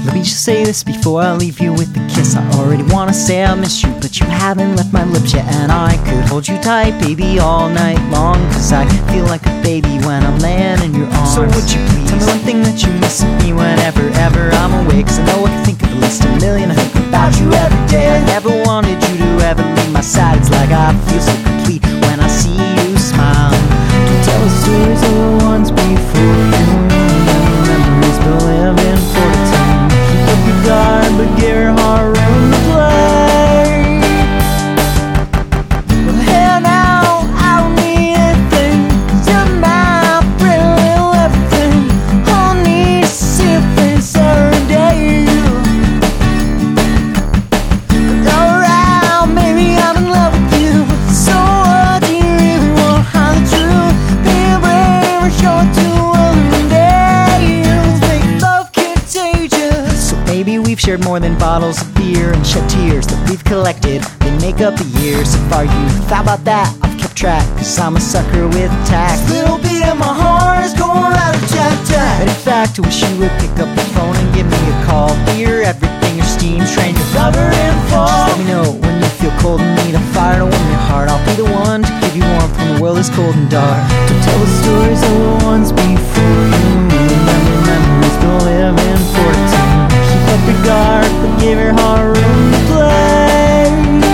Let me just say this before I leave you with a kiss. I already wanna say I miss you, but you haven't left my lips yet. And I could hold you tight, baby, all night long, cause I feel like a baby when I'm laying in your arms. So would you please tell me one thing that you miss of me whenever I'm away? Cause I know I can think of at least a million. I think about you every day. I never wanted you to ever leave my side. It's like I feel so complete when I see you smile. Don't tell the stories of the ones before you. Memories but living for the time. Keep up your guard but give your heart room to play. Well, hey now, I don't need anything. You're my pretty little everything. All I need is to see your face every day. Alright, maybe I'm in love with you. So what do you really want? How the truth? Be brave and show it to other days. Make love contagious. So baby, we've shared more than bottles of beer and shed tears that we've collected. They make up a year so far. Youth, how about that? I've kept track, cause I'm a sucker with tact. This little beat in my heart is going out of jack. In fact, I wish you would pick up the phone and give me a call. Hear everything your steam's train your rubber and fall. Just let me know when you feel cold and need a fire to warm your heart. I'll be the one to give you warmth when the world is cold and dark. Don't tell the stories of the ones before you. Remember memories but living for a time. Keep up your guard but give your heart room to play.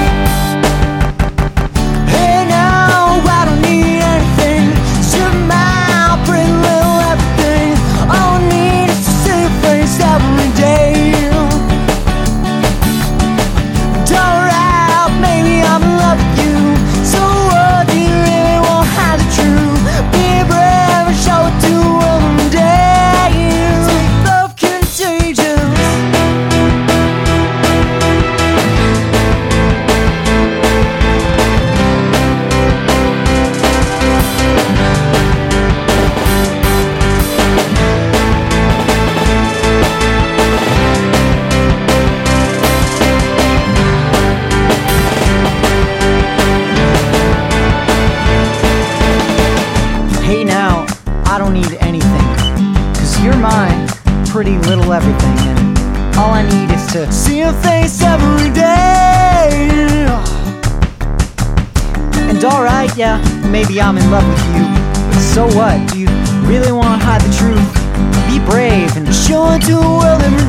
Hey now, I don't need anything. You're my pretty little everything. All I need is to see your face every day. Alright, maybe I'm in love with you. So what do you really want? Hide the truth. Be brave and show it to other days. Make love contagious. Hey now, I don't need anything, cause you're my pretty little everything. And all I need is to see your face every day. And alright, yeah, maybe I'm in love with you, but so what? Do you really want to hide the truth? Be brave and show it to the world every